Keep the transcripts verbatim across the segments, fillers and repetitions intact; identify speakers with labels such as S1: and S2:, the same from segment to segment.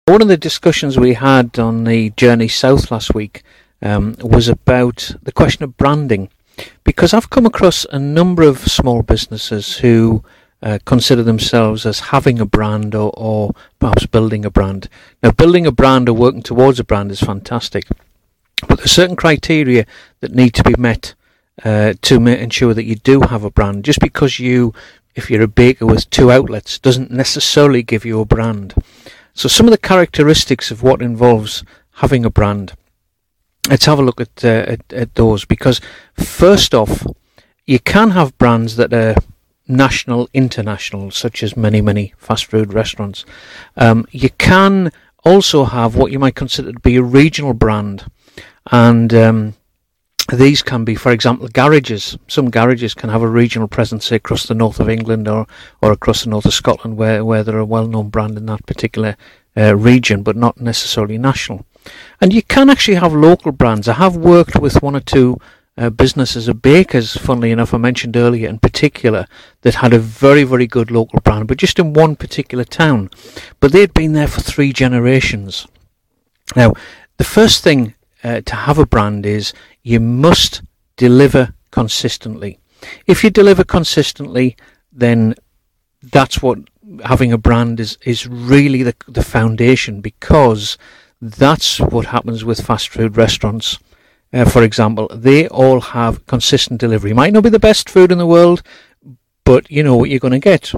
S1: one of the discussions we had on the Journey South last week um, was about the question of branding, because I've come across a number of small businesses who uh, consider themselves as having a brand or, or perhaps building a brand. Now, building a brand or working towards a brand is fantastic, but there are certain criteria that need to be met uh, to ma- ensure that you do have a brand. Just because you, if you're a baker with two outlets, doesn't necessarily give you a brand. So some of the characteristics of what involves having a brand, let's have a look at, uh, at, at those, because first off, you can have brands that are national, international, such as many, many fast food restaurants. Um, you can also have what you might consider to be a regional brand, and um, these can be, for example, garages. Some garages can have a regional presence, say, across the north of England or, or across the north of Scotland, where, where they're a well-known brand in that particular uh, region, but not necessarily national. And you can actually have local brands. I have worked with one or two uh, businesses of bakers, funnily enough, I mentioned earlier in particular, that had a very, very good local brand, but just in one particular town. But they'd been there for three generations. Now, the first thing uh, to have a brand is you must deliver consistently. If you deliver consistently, then that's what having a brand is, is really the, the foundation, because that's what happens with fast food restaurants. Uh, for example, they all have consistent delivery. Might not be the best food in the world, but you know what you're going to get.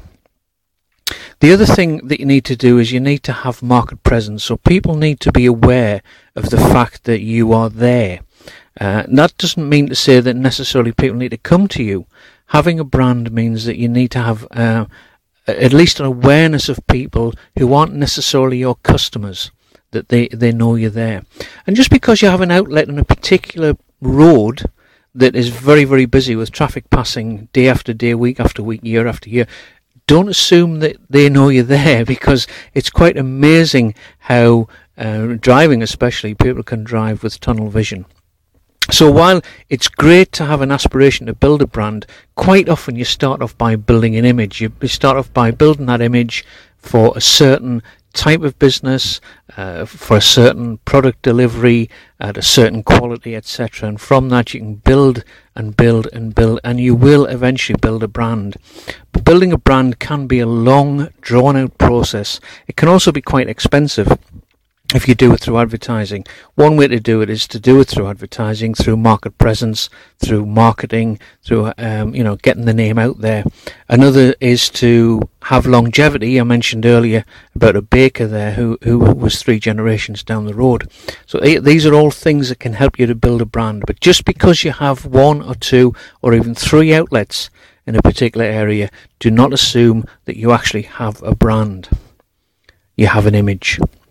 S1: The other thing that you need to do is you need to have market presence. So people need to be aware of the fact that you are there. Uh, that doesn't mean to say that necessarily people need to come to you. Having a brand means that you need to have uh, at least an awareness of people who aren't necessarily your customers, that they, they know you're there. And just because you have an outlet on a particular road that is very, very busy with traffic passing day after day, week after week, year after year, don't assume that they know you're there, because it's quite amazing how uh, driving especially, people can drive with tunnel vision. So while it's great to have an aspiration to build a brand, quite often you start off by building an image. You start off by building that image for a certain type of business, uh, for a certain product delivery at a certain quality, et cetera. And from that you can build and build and build, and you will eventually build a brand. But building a brand can be a long, drawn-out process. It can also be quite expensive if you do it through advertising. One way to do it is to do it through advertising, through market presence, through marketing, through um, you know, getting the name out there. Another is to have longevity. I mentioned earlier about a baker there who, who was three generations down the road. So these are all things that can help you to build a brand. But just because you have one or two or even three outlets in a particular area, do not assume that you actually have a brand. You have an image.